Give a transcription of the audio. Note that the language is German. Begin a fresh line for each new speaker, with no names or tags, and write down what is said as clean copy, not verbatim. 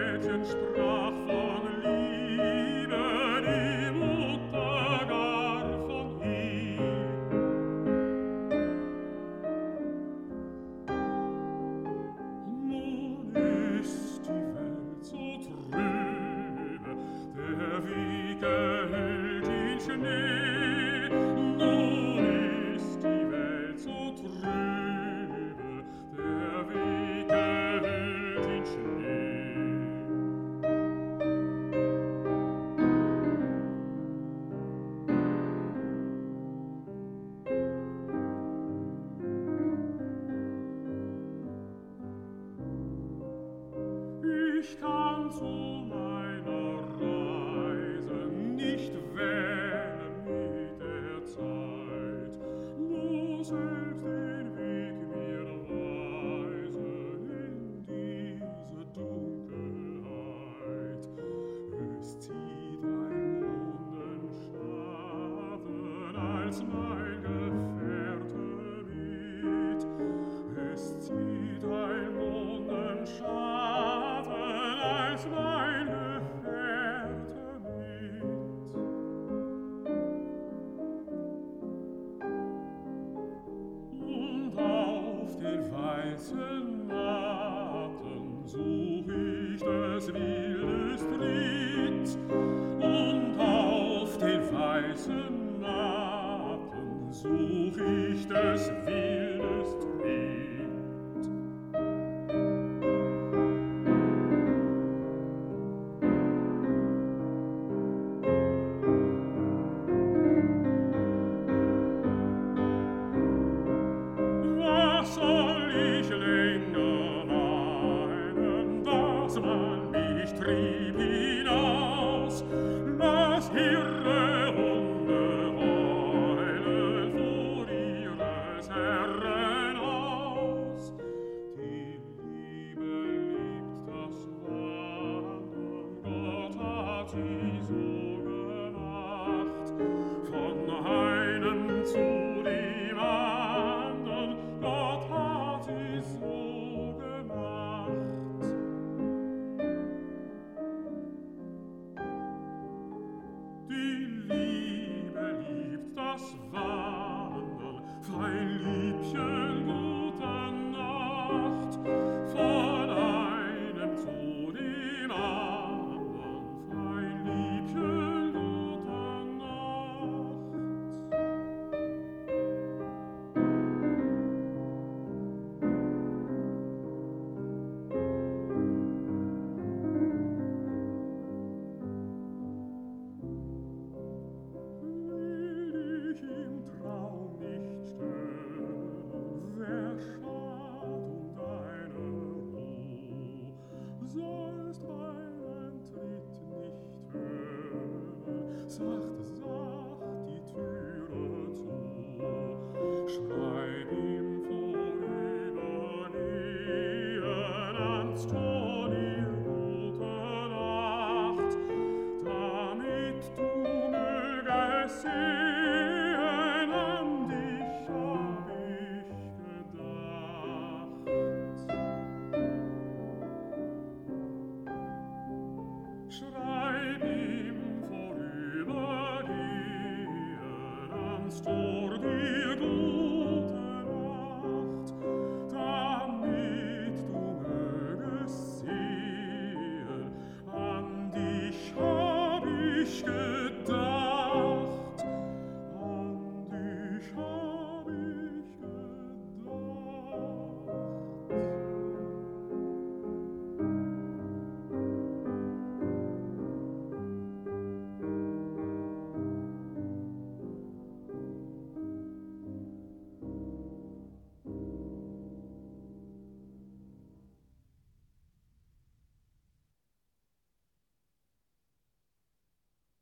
Mädchen sprach von Liebe, die Mutter gar von ihm. Nun ist die Welt so trübe, der Wiege hüllt in Schnee. Nun ist die Welt so trübe, der Wiege hüllt in Schnee. Ich kann zu meiner Reise nicht wählen mit der Zeit, muss selbst den Weg mir weisen in diese Dunkelheit. Es zieht ein Mondenschatten als mein Gefährte mit. Es zieht ein Mondenschatten als mein Gefährte mit. Und auf den weißen Matten such ich des Wildes Tritt. Und auf den weißen Matten such ich des Wildes Tritt. Was soll ich länger weinen, dass man mich trieb hinaus? Lass irre Hunde heulen vor ihres Herren Haus. Die Liebe liebt das Wandern, Gott hat sie so gemacht. Von einem zu dem anderen, Gott hat sie so gemacht. Die Liebe liebt das Wandern, fein Liebchen, gute Nacht. Von einem zu dem anderen, fein Liebchen, gute Nacht. Will ich im Traum nicht stören, wer schad deine Ruh? Sollst meinen Tritt nicht hören, sacht, sacht die Türe zu. Schreib ihm vorübergehen ans Tor die gute Nacht, damit du mögest sehen, an dich hab ich gedacht. Schreib ihm vorübergehen ans Tor die gute Nacht, damit du mögest sehen, an dich hab ich gedacht.